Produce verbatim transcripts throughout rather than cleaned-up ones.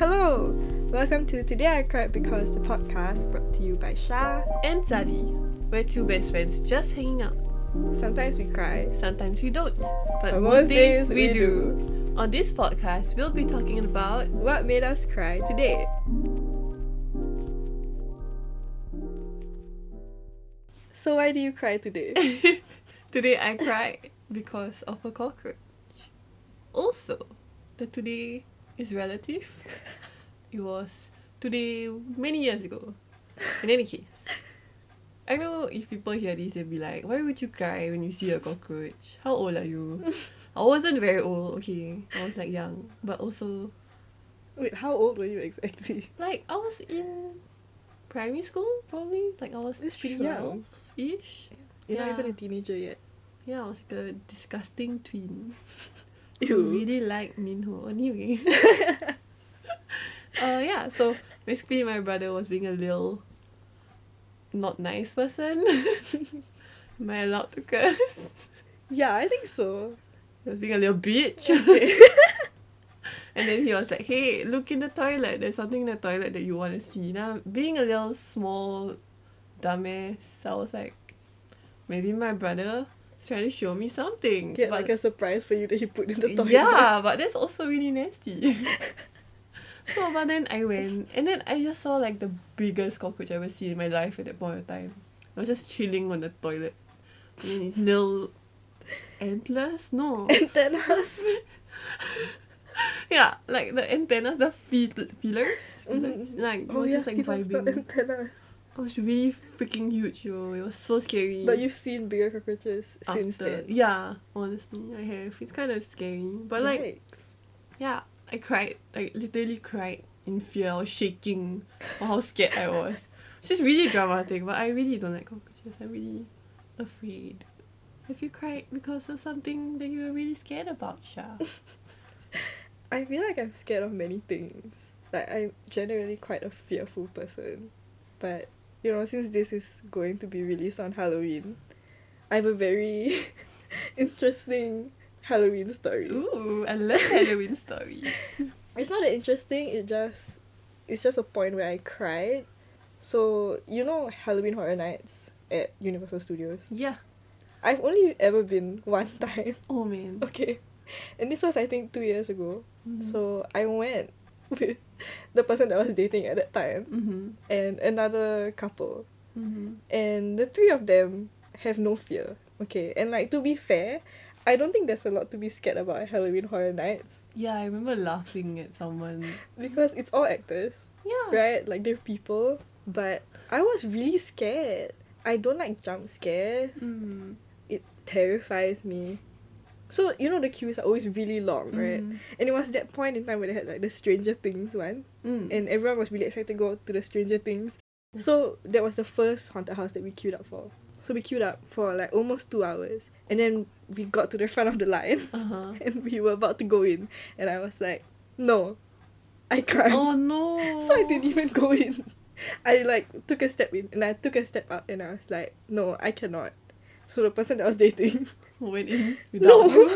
Hello! Welcome to Today I Cried Because, the podcast brought to you by Shah and Sadi. We're two best friends just hanging out. Sometimes we cry, sometimes we don't, but, but most days, days we, we do. do. On this podcast, we'll be talking about what made us cry today. So why do you cry today? Today I cried because of a cockroach. Also, the today is relative. It was today many years ago. In any case, I know if people hear this, they'll be like, why would you cry when you see a cockroach? How old are you? I wasn't very old, okay. I was like young. But also... Wait, how old were you exactly? Like, I was in primary school, probably. Like, I was That's pretty twelve-ish. You're yeah. not even a teenager yet. Yeah, I was like a disgusting twin. Ew. Who really liked Minho. Anyway. uh, yeah, so basically my brother was being a little not nice person. Am I allowed to curse? Yeah, I think so. He was being a little bitch. Okay. And then he was like, hey, look in the toilet. There's something in the toilet that you want to see. Now, being a little small dumbass, I was like, maybe my brother is trying to show me something. Get but, like a surprise for you that he put in the toilet. yeah, but that's also really nasty. So, but then I went, and then I just saw like the biggest cockroach I ever seen in my life at that point of time. I was just chilling on the toilet. And then his little antlers? No. Antennas. Yeah, like the antennas, the fe- feelers. Mm-hmm. Like, I Oh, was yeah, just like he does the vibing. antennas. It was really freaking huge, yo. It was so scary. But you've seen bigger cockroaches since After, then. yeah, honestly, I have. It's kind of scary. But like, Yikes. yeah, I cried. Like, literally cried in fear. I was shaking. Or how scared I was. It's just really dramatic, but I really don't like cockroaches. I'm really afraid. Have you cried because of something that you were really scared about, Shah? I feel like I'm scared of many things. Like, I'm generally quite a fearful person. But, you know, since this is going to be released on Halloween, I have a very interesting Halloween story. Ooh, I love Halloween stories. It's not that interesting, it just... It's just a point where I cried. So, you know Halloween Horror Nights at Universal Studios? Yeah. I've only ever been one time. Oh, man. Okay. And this was, I think, two years ago. Mm-hmm. So I went with the person that I was dating at that time Mm-hmm. and another couple. Mm-hmm. And the three of them have no fear. Okay. And like, to be fair, I don't think there's a lot to be scared about at Halloween Horror Nights. Yeah, I remember laughing at someone. Because it's all actors. Yeah. Right? Like, they're people. But I was really scared. I don't like jump scares. Mm. It terrifies me. So, you know, the queues are always really long, right? Mm. And it was that point in time where they had like the Stranger Things one. Mm. And everyone was really excited to go to the Stranger Things. So that was the first haunted house that we queued up for. So we queued up for like almost two hours. And then we got to the front of the line. Uh-huh. And we were about to go in. And I was like, no, I can't. Oh, no. So I didn't even go in. I like took a step in and I took a step out and I was like, no, I cannot. So the person that I was dating Went in without No. you?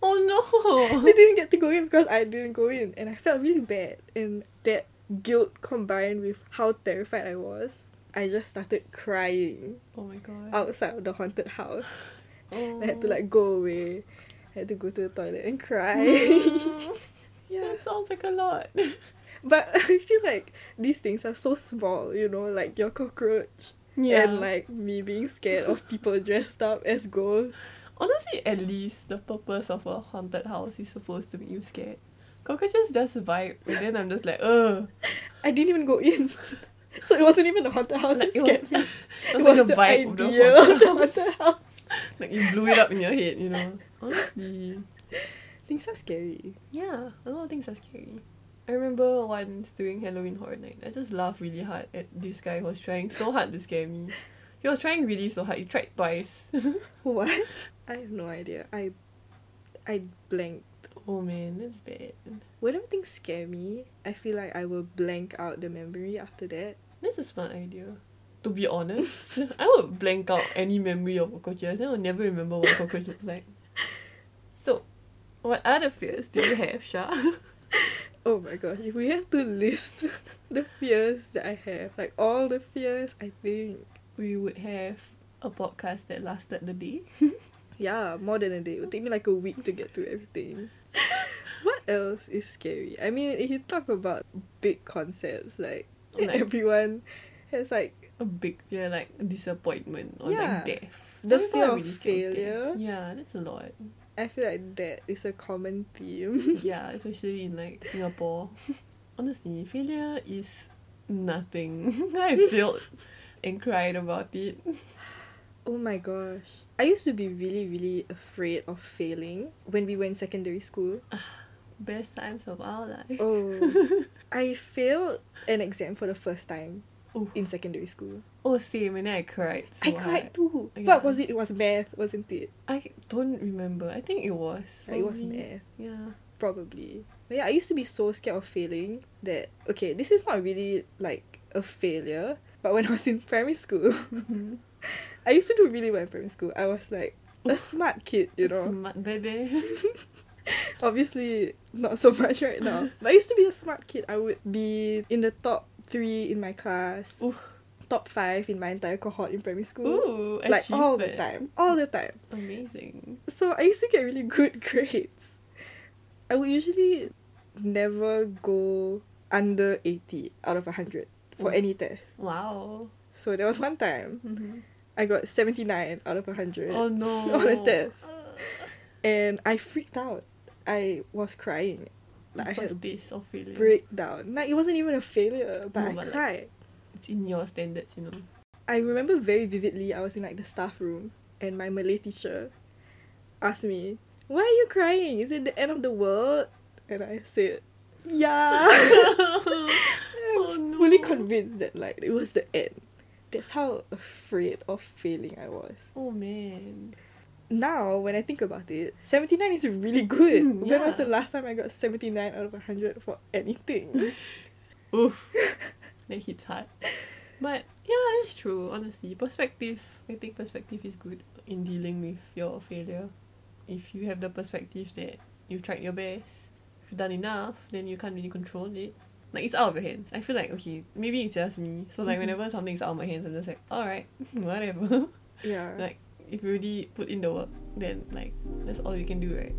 Oh, no. they didn't get to go in because I didn't go in, and I felt really bad. And that guilt combined with how terrified I was, I just started crying Oh, my God. outside of the haunted house. Oh. I had to like go away. I had to go to the toilet and cry. Mm. Yeah, That sounds like a lot. but I feel like these things are so small, you know, like your cockroach Yeah. and like me being scared of people dressed up as ghosts. Honestly, at least the purpose of a haunted house is supposed to make you scared. Cockroaches just vibe, and then I'm just like, ugh. I didn't even go in. So it wasn't even the haunted house Like, that it was, scared me. it It was was like the the vibe of the idea haunted of the house. haunted house. Like, you blew it up in your head, you know. Honestly. Things are scary. Yeah, a lot of things are scary. I remember once during Halloween Horror Night, I just laughed really hard at this guy who was trying so hard to scare me. He was trying really so hard. He tried twice. What? I have no idea. I I blanked. Oh man, that's bad. Whenever things scare me, I feel like I will blank out the memory after that. That's a smart idea. To be honest, I would blank out any memory of cockroaches and I would never remember what a cockroach looks like. So, what other fears do you have, Shah? Oh my gosh, if we have to list the fears that I have, like all the fears, I think, We would have a podcast that lasted the day. yeah, more than a day. It would take me like a week to get through everything. What else is scary? I mean, if you talk about big concepts, like, Like- everyone has like A big fear like disappointment or Yeah. like death. The Some people fear are of really scared of death. failure. Yeah, that's a lot. I feel like that is a common theme. Yeah, especially in like Singapore. Honestly, failure is nothing. I failed and cried about it. Oh my gosh. I used to be really, really afraid of failing when we were in secondary school. Best times of our life. Oh. I failed an exam for the first time Oh. in secondary school. Oh, same, and then I cried so I hard. cried too. Yeah. What was it? It was math, wasn't it? I don't remember. I think it was. Like, it was probably. math. Yeah. Probably. But yeah, I used to be so scared of failing that, okay, this is not really like a failure, but when I was in primary school, Mhm. I used to do really well in primary school. I was like a smart kid, you know. Smart baby. Obviously, not so much right now. But I used to be a smart kid. I would be in the top three in my class, Ooh. top five in my entire cohort in primary school. Ooh, Like all the achievement. time, all the time. Amazing. So I used to get really good grades. I would usually never go under eighty out of one hundred for Ooh. any test. Wow. So there was one time Mm-hmm. I got seventy-nine out of one hundred Oh no. on a test. And I freaked out. I was crying. Like I had a First days of failure. breakdown. Like it wasn't even a failure, but No, I but, like- cried. It's in your standards, you know. I remember very vividly I was in like the staff room and my Malay teacher asked me, "Why are you crying? Is it the end of the world?" And I said, "Yeah." I was Oh, fully no. convinced that like it was the end. That's how afraid of failing I was. Oh man. Now when I think about it, seventy-nine is really good. Mm, When was yeah. the last time I got seventy-nine out of one hundred for anything? Oof. That hits hard. But yeah, that's true, honestly. Perspective. I think perspective is good in dealing with your failure. If you have the perspective that you've tried your best, if you've done enough, then you can't really control it. Like, it's out of your hands. I feel like, okay, maybe it's just me. So, like, Mhm. whenever something's out of my hands, I'm just like, alright, whatever. Yeah. Like, if you really put in the work, then, like, that's all you can do, right?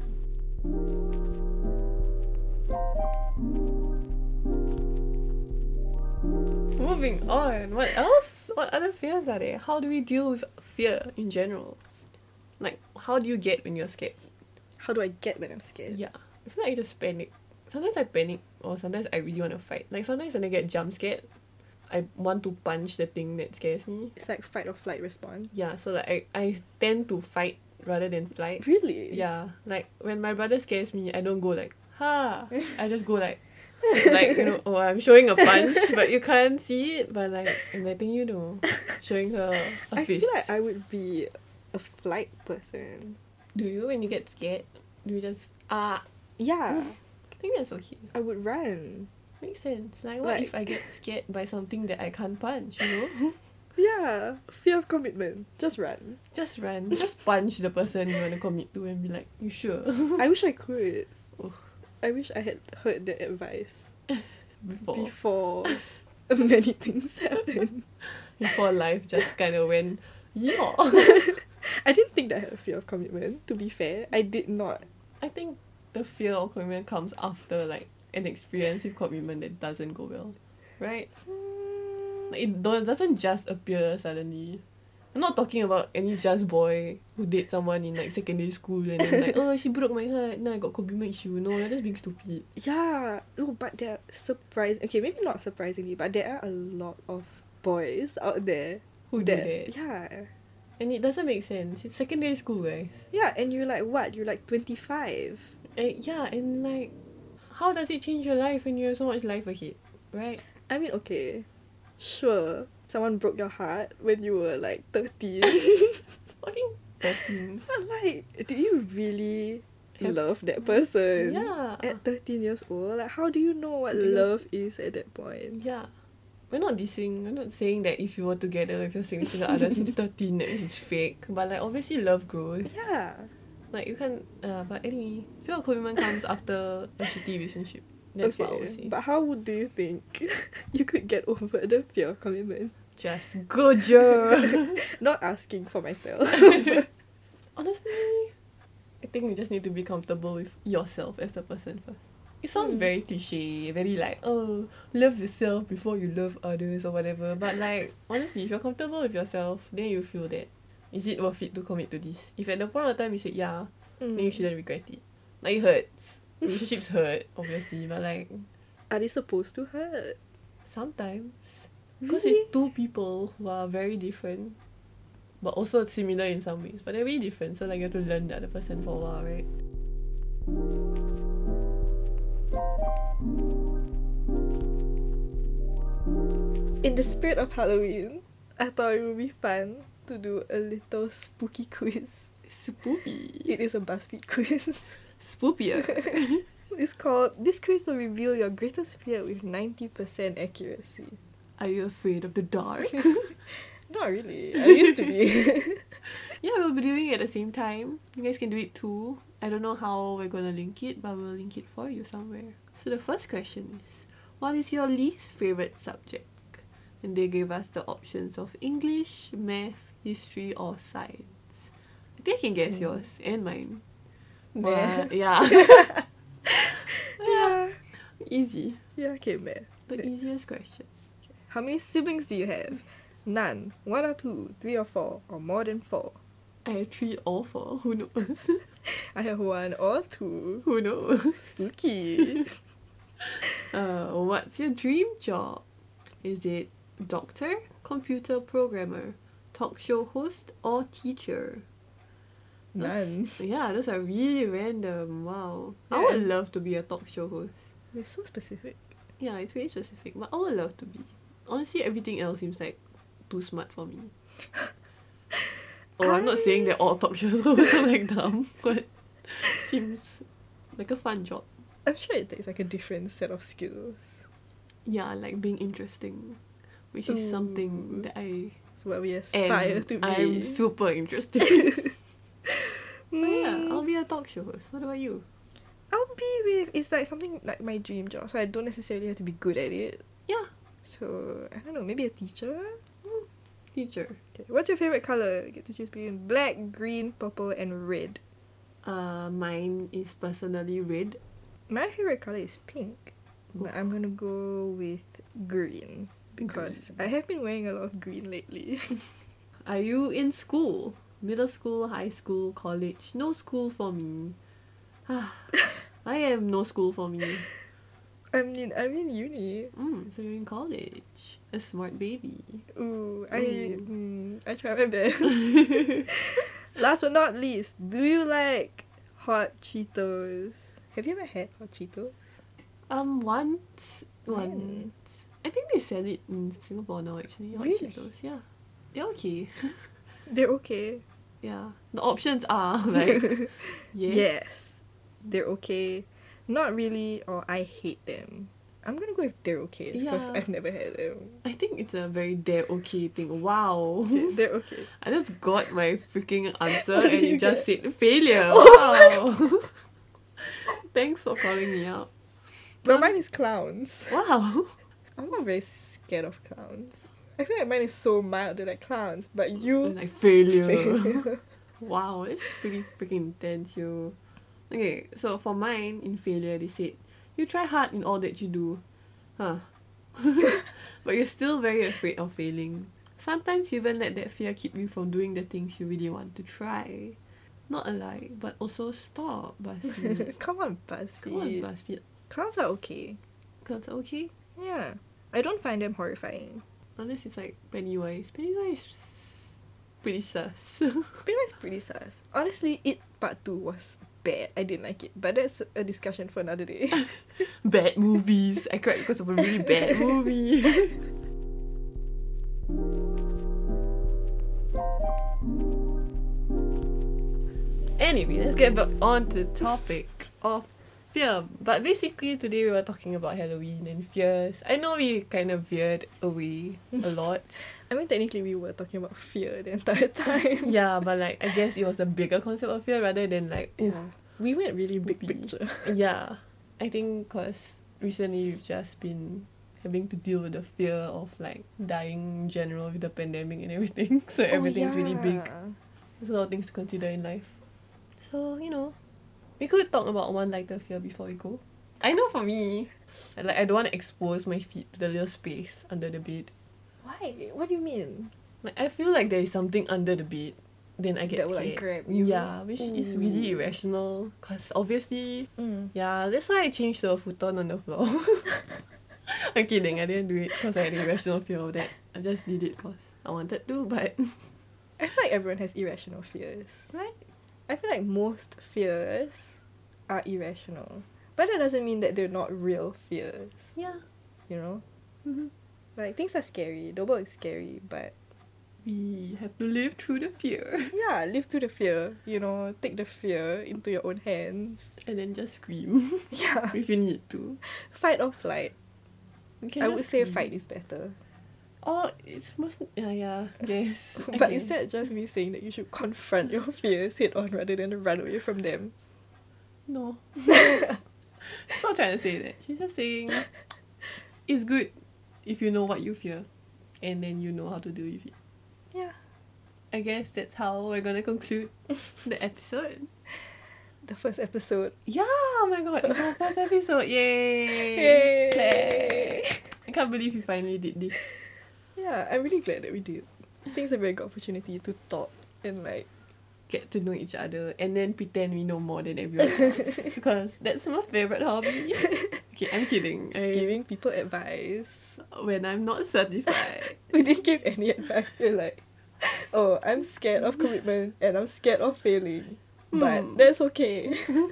Moving on, what else? What other fears are there? How do we deal with fear in general? Like, how do you get when you're scared? How do I get when I'm scared? Yeah, I feel like I just panic. Sometimes I panic, or sometimes I really want to fight. Like, sometimes when I get jump scared, I want to punch the thing that scares me. It's like fight or flight response. Yeah, so like I, I tend to fight rather than flight. Really? Yeah, like when my brother scares me, I don't go like, ha. I just go like, like, you know, oh, I'm showing a punch, but you can't see it, but like, I'm letting you know. Showing her a I fist. feel like I would be a flight person. Do you, when you get scared, do you just, ah, Yeah. I think that's okay. I would run. Makes sense. Like, what Like- if I get scared by something that I can't punch, you know? Yeah. Fear of commitment. Just run. Just run. Just punch the person you want to commit to and be like, you sure? I wish I could. Oh. I wish I had heard that advice Before. before many things happened. Before life just kind of went, yeah. I didn't think that I had a fear of commitment, to be fair. I did not. I think the fear of commitment comes after like an experience with commitment that doesn't go well, right? Like it don't, doesn't just appear suddenly. I'm not talking about any just boy who date someone in like secondary school and then like, oh, she broke my heart, now I got commitment issue. No, you're just being stupid. Yeah. Oh, but they're surprising. Okay, maybe not surprisingly, but there are a lot of boys out there Who do that. that? Yeah. And it doesn't make sense. It's secondary school, guys. Yeah, and you're like, what? You're like twenty-five. And yeah, and like, how does it change your life when you have so much life ahead, right? I mean, okay. Sure. Someone broke your heart when you were like thirteen. Fucking thirteen. But like, do you really Have- love that person? Yeah. At thirteen years old? Like, how do you know what Because- love is at that point? Yeah. We're not dissing, we're not saying that if you were together with your significant other since thirteen, that it's fake. But like, obviously love grows. Yeah. Like, you can't, uh, but anyway, fear of commitment comes after a shitty relationship. That's okay, what I would say. but how would- do you think you could get over the fear of commitment? Just go, Joe. Not asking for myself. Honestly, I think you just need to be comfortable with yourself as a person first. It sounds Mm. very cliche, very like, oh, love yourself before you love others or whatever. But like, honestly, if you're comfortable with yourself, then you feel that, is it worth it to commit to this? If at the point of time you say yeah, Mm. then you shouldn't regret it. Like, it hurts. Relationships hurt, obviously, but like, Are they supposed to hurt? sometimes. Because Really? it's two people who are very different, but also similar in some ways. But they're really different, so like you have to learn the other person for a while, right? In the spirit of Halloween, I thought it would be fun to do a little spooky quiz. Spoopy. It is a BuzzFeed quiz. Spoopier. It's called, this quiz will reveal your greatest fear with ninety percent accuracy. Are you afraid of the dark? Not really. I used to be. Yeah, we'll be doing it at the same time. You guys can do it too. I don't know how we're gonna link it, but we'll link it for you somewhere. So the first question is, what is your least favorite subject? And they gave us the options of English, math, history, or science. I think I can guess Hmm. yours and mine. Math. But, yeah. Yeah. Easy. Yeah, okay, math. The Next. easiest question. How many siblings do you have? None. One or two, three or four, or more than four. I have three or four. Who knows? I have one or two. Who knows? Spooky. Uh, what's your dream job? Is it doctor, computer programmer, talk show host, or teacher? None. Those- yeah, those are really random. Wow. I Yeah. would love to be a talk show host. They're so specific. Yeah, it's very specific, but I would love to be. Honestly, everything else seems like too smart for me. Oh, I'm not saying that all talk show hosts are like dumb, but seems like a fun job. I'm sure it takes like a different set of skills. Yeah, like being interesting, which is something Ooh. that I It's what we aspire am. to be. I'm super interested. But yeah, Mm, I'll be a talk show host. What about you? I'll be with, it's like something like my dream job, so I don't necessarily have to be good at it. Yeah, So, I don't know, maybe a teacher? teacher. Okay. What's your favorite color? You get to choose between black, green, purple, and red. Uh, mine is personally red. My favorite color is pink, but I'm gonna go with green because Green. I have been wearing a lot of green lately. Are you in school? Middle school, high school, college? No school for me. I am no school for me. I mean, I'm in uni. Mm, so you're in college. A smart baby. Ooh, I Ooh. mm, I try my best. Last but not least, do you like hot Cheetos? Have you ever had hot Cheetos? Um, once. When? Once. I think they sell it in Singapore now, actually. Hot Really? Cheetos, yeah. They're okay. They're okay. Yeah. The options are like, yes. Yes. They're okay. Not really, or I hate them. I'm gonna go with they're okay because Yeah. I've never had them. I think it's a very they're okay thing. Wow. Okay, they're okay. I just got my freaking answer What and did you you just get? said failure. Oh Wow. Thanks for calling me out. But mine is clowns. Wow. I'm not very scared of clowns. I feel like mine is so mild, they're like clowns, but you Like failure. fail. Wow, that's pretty freaking intense, yo. Okay, so for mine, in failure, they said, you try hard in all that you do. Huh. But you're still very afraid of failing. Sometimes you even let that fear keep you from doing the things you really want to try. Not a lie, but also stop, BuzzFeed. Come on, BuzzFeed. Come on, BuzzFeed. Clowns are okay. Cause okay? Yeah. I don't find them horrifying. Unless it's like Pennywise. Pennywise is pretty sus. Pennywise pretty sus. Honestly, It Part two was bad. I didn't like it. But that's a discussion for another day. Bad movies. I cried because of a really bad movie. Anyway, let's get back on to the topic of fear. But basically, today we were talking about Halloween and fears. I know we kind of veered away a lot. I mean, technically, we were talking about fear the entire time. Yeah, but like, I guess it was a bigger concept of fear rather than like, ooh, Yeah. We went really big Spoopy. picture. yeah. I think because recently we've just been having to deal with the fear of like dying in general with the pandemic and everything. So everything's oh, really big. yeah. There's a lot of things to consider in life. So, you know, we could talk about one lighter fear before we go. I know for me, like I don't want to expose my feet to the little space under the bed. Why? What do you mean? Like I feel like there is something under the bed. Then I get That will, scared. like, grab you? Yeah, which is really Ooh. irrational. Cause obviously, Mm. yeah, that's why I changed to a futon on the floor. I'm kidding. I didn't do it because I had irrational fear of that. I just did it because I wanted to. But I feel like everyone has irrational fears. right, I feel like most fears are irrational. But that doesn't mean that they're not real fears. yeah. You know? Mm-hmm. Like, things are scary. The world is scary, but We have to live through the fear yeah, live through the fear. You know, take the fear into your own hands. and then just scream Yeah. if you need to. Fight or flight. You can I just would say scream. fight is better. Oh, it's most yeah yeah. Yes. But Okay. is that just me saying that you should confront your fears head on rather than run away from them? No. She's not trying to say that. She's just saying it's good if you know what you fear and then you know how to deal with it. Yeah. I guess that's how we're gonna conclude the episode. The first episode. Yeah, oh my god, it's our first episode. Yay! Yay! Clap. I can't believe we finally did this. Yeah, I'm really glad that we did. I think it's a very good opportunity to talk and like Get to know each other and then pretend we know more than everyone else. Because that's my favourite hobby. Okay, I'm kidding. just I, giving people advice. when I'm not certified. We didn't give any advice. We're like, oh, I'm scared of commitment and I'm scared of failing. But Hmm. that's okay.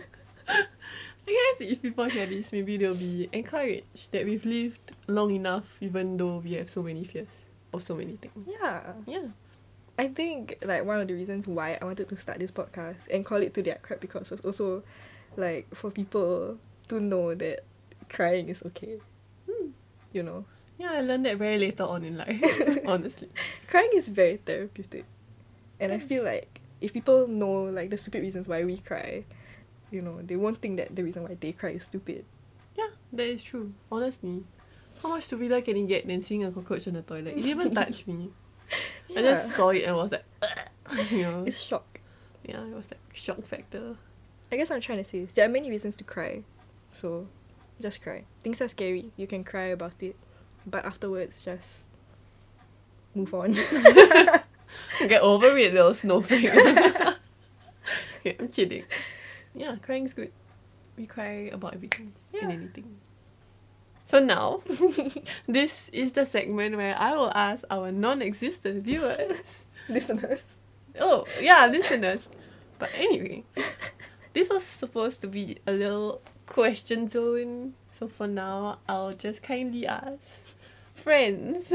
I guess if people hear this, maybe they'll be encouraged that we've lived long enough even though we have so many fears of so many things. Yeah. Yeah. I think like one of the reasons why I wanted to start this podcast and call it Today I Cried Because was also like for people to know that crying is okay. Hmm. You know? Yeah, I learned that very later on in life, honestly. Crying is very therapeutic. And I Yeah. feel like if people know like the stupid reasons why we cry, you know, they won't think that the reason why they cry is stupid. Yeah, that is true. Honestly. How much stupider can you get than seeing a cockroach in the toilet? It didn't even touch me. I just saw it and was like, you know. It's shock. Yeah, it was like shock factor. I guess what I'm trying to say is there are many reasons to cry. So just cry. Things are scary. You can cry about it. But afterwards just move on. Get over it, little snowflake. Okay, I'm kidding. Yeah, crying's good. We cry about everything and Yeah. anything. So now, this is the segment where I will ask our non-existent viewers. Listeners. Oh, yeah, listeners. But anyway, this was supposed to be a little question zone. So for now, I'll just kindly ask, friends,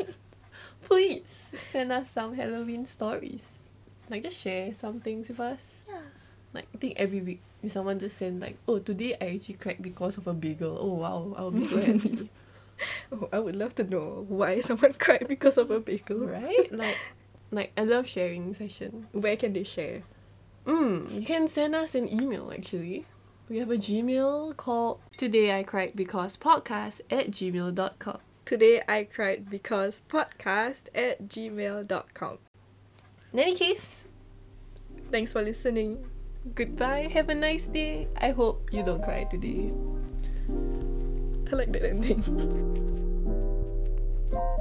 please send us some Halloween stories. Like, just share some things with us. Yeah. Like, I think every week, someone just send like, oh, today I actually cried because of a bagel. Oh, wow, I'll be so happy. Oh, I would love to know why someone cried because of a bagel. Right? Like, like I love sharing sessions. Where can they share? Mm, you can send us an email, actually. We have a Gmail called Today I Cried Because Podcast at gmail dot com. Today I cried because podcast at gmail dot com. In any case, Thanks for listening. goodbye, have a nice day. I hope you don't cry today. I like that ending.